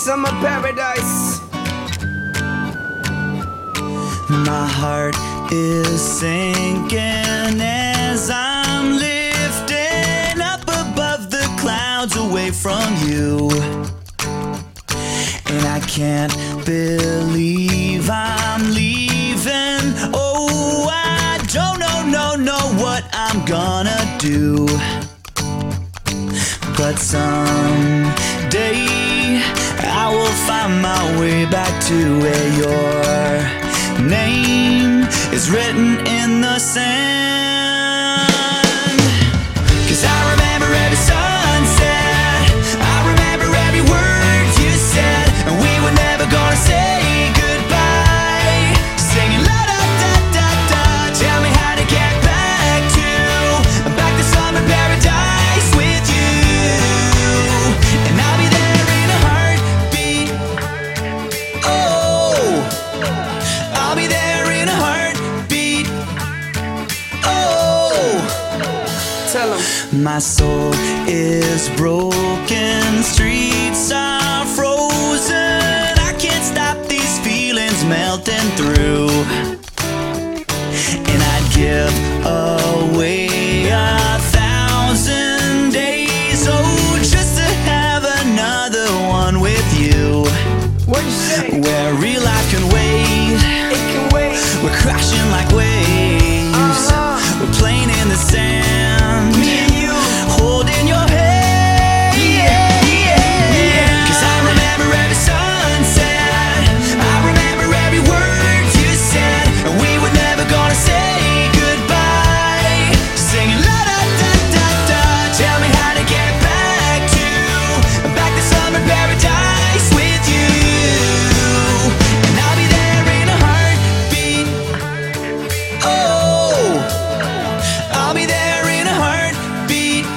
summer paradise. My heart is sinking as I'm lifting up above the clouds away from you. And I can't believe I'm leaving. Oh, I don't know what I'm gonna do. But someday I will find my way back to where your name is written in the sand. 'Cause I remember every sunset, I remember every word you said, and we were never gonna say goodbye. Singing la da da da da, tell me how to get back to summer paradise with you. And I'll be there in a heartbeat. Oh, I'll be there in a heartbeat. Oh, Tell 'em. my soul is broken, streets are frozen. I can't stop these feelings melting through. And I'd give away 1,000 days, oh, just to have another one with you. What'd you say? Where real life can wait, It can wait. we're crashing like waves. We're playing in the sand, Me and you. holding your hand. Yeah. 'Cause I remember every sunset, I remember every word you said, and we were never gonna say goodbye. Singing la da da da da, tell me how to get back to summer paradise with you. And I'll be there in a heartbeat. Oh, I'll be there in a heartbeat.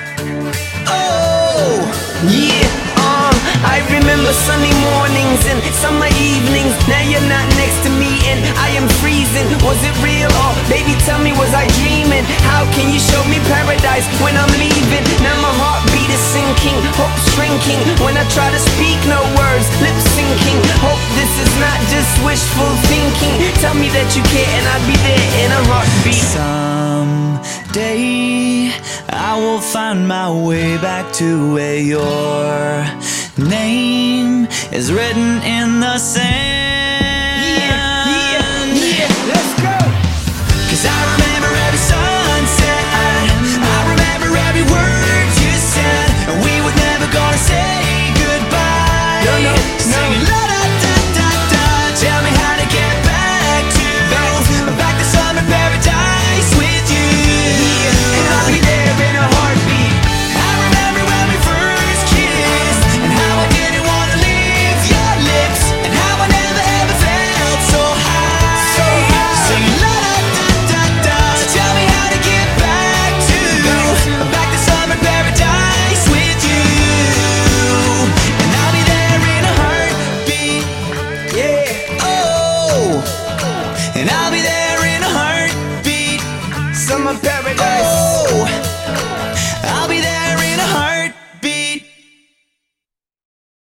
Oh, Yeah, I remember Sunday mornings and summer evenings. Now you're not next to me and I am freezing. Was it real or baby tell me, was I dreaming? How can you show me paradise when I'm leaving? Now my heartbeat is sinking, hope shrinking. When I try to speak, no words, lip syncing. Hope this is not just wishful thinking. Tell me that you care and I'll be there in a heartbeat. someday I will find my way back to where your name is written in the sand.